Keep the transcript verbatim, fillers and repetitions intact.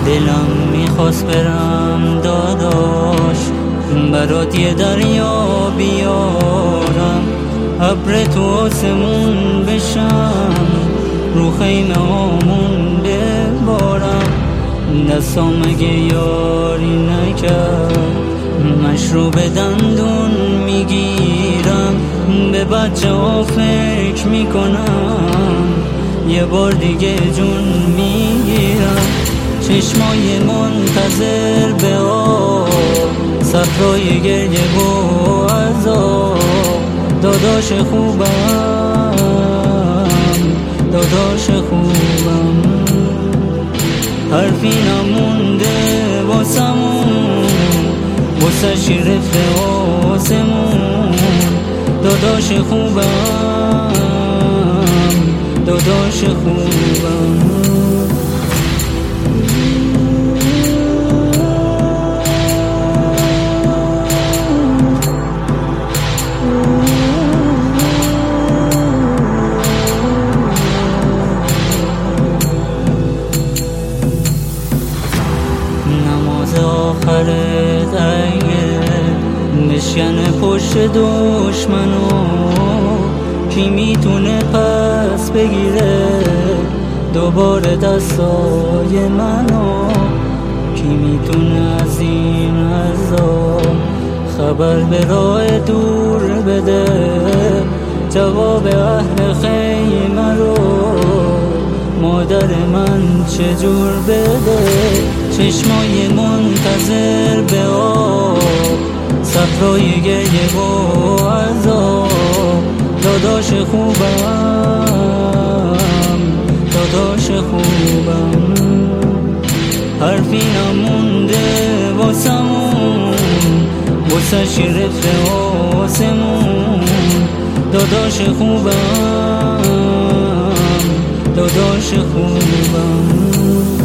دلم میخواست برم داداش برات یه دریا بیارم، ابر تو آسمون بشم، رو خیمه هامون ببارم. دستام اگه یاری نکرد مشروب دندون میگیرم، به بچه ها فکر میکنم، یه بار دیگه جون میگیرم. چشمای منتظر به آب، صفرای گریه و عذاب، داداش خوبم، داداش خوبم. حرفی نمونده واسمون، واسه شیر رفته آسمون. داداش خوبم، داداش خوبم. آخر دیگه بشکنه پشت دشمنو، کی میتونه پس بگیره دوباره دستای منو؟ کی میتونه از این عذاب خبر به راه دور بده، جواب اهل خیمه رو مادر من چجور بده؟ چشمای منتظر به آب، صفرای گریه و عذاب، داداش خوبم، داداش خوبم. حرفی نمونده واسمون، واسه شیر رفته آسمون. داداش خوبم، داداش خوبم.